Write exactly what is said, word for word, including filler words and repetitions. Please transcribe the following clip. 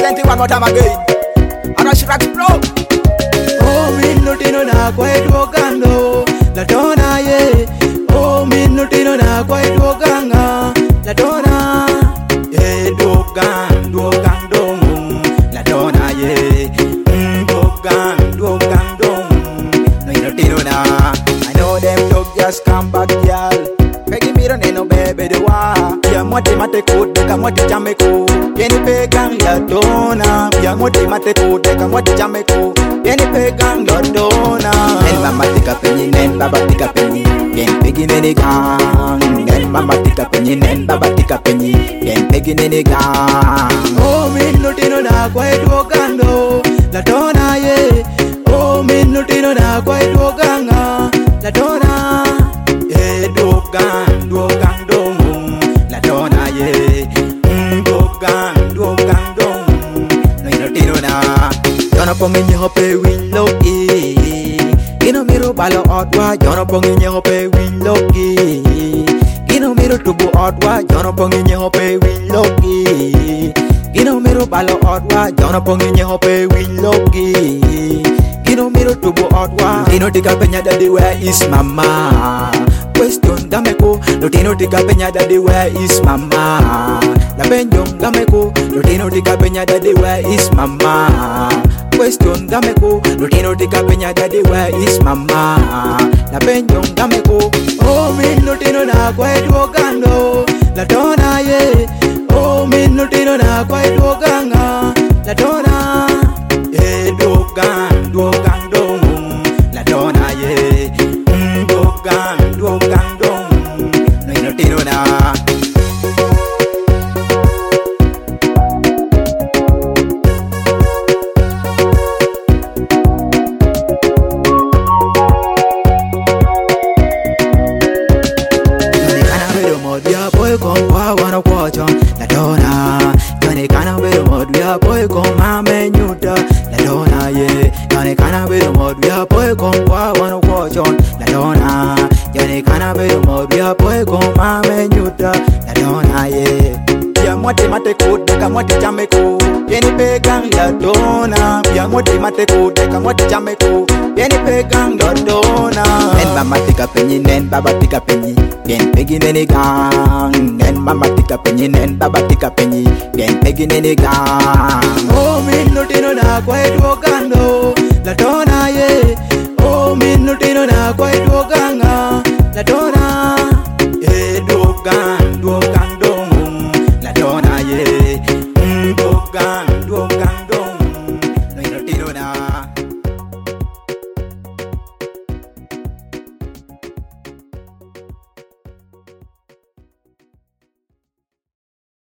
represent it one more time again. Arash Rax Pro. Oh, minutino na kwa edwogando la dona ye. Oh, minutino na kwa edwoganga la dona. Edwogan, dwogan dong la dona ye. Dwogan, dwogan dong. No minutino na. I know them dog just come back, y'all. Pegi miro neno bebe de wa. Pia mwati mate kudeka mwati jameko. Yeni pegang la dona. Pia mwati mate kudeka mwati jameko. Yeni pegang la dona. Nen mama tika penyi, nen baba tika penyi. Yen pegi nene gang. Nen mama tika penyi, nen baba tika penyi. Yen pegi nene gang. Oh, minutino na kwa edwogando la dona ye. Oh, minutino na kwa edwoganga la dona. Edwogan, dwogan dong la dona ye. Dwogan, dwogan dong. No minutino na. Jono pongi hope willow e. Ino miro balo odwa. Jono pongi hope willow e. Ino miro tubu odwa. Jono pongi hope willow e. Ino miro balo odwa. Jono pongi hope willow e. Ino miro tubu odwa. Ino tika penya daddy, where is mama? Question gameko. Lotino tika penya daddy, where is mama? La benjong gameko. Lotino tika penya daddy, where is mama? Question gameko. Lotino tika penya daddy, where is mama? La benjong gameko. Oh, minutino na kwa edwogando la dona ye. Oh, minutino na kwa edwoganga la dona. Edwogan, dwogan dong la dona ye. Dwogan, dwogan dong. No minutino na. Dia boy con wa wanna watch on la dona. Johnny kana be mod dia boy con mama nyuta la dona ye. Johnny kana be mod dia boy con wa wanna watch on la dona. Johnny kana be mod dia boy con mama nyuta la dona ye. Pia mwati mate kudeka mwati jameko. Yeni pegang la dona. Pia mwati mate kudeka mwati jameko. Yeni pegang la dona. Nen mama tika penyi, nen baba tika penyi. Yen pegi nene gang. Nen mama tika penyi, nen baba tika penyi. Yen pegi nene gang. Oh, minutino na kwa edwogando la dona ye. Oh, minutino na kwa edwoganga la dona. Edwogan, dwogan